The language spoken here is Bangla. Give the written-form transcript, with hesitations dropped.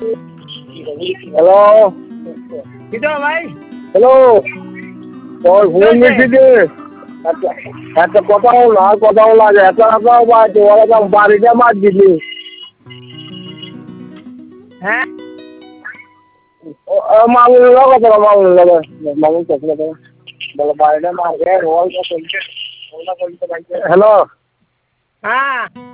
হ্যালো কিতো ভাই হ্যালো তোর ফোন দিচ্ছি একটা কথা হলো আর কথা হলো আগে একটা বাড়িতে ওরা বাড়িতে মাছ দিলি হ্যাঁ মামুন কথা মামুন কথা বলো বাড়িতে মাছ হ্যালো হ্যাঁ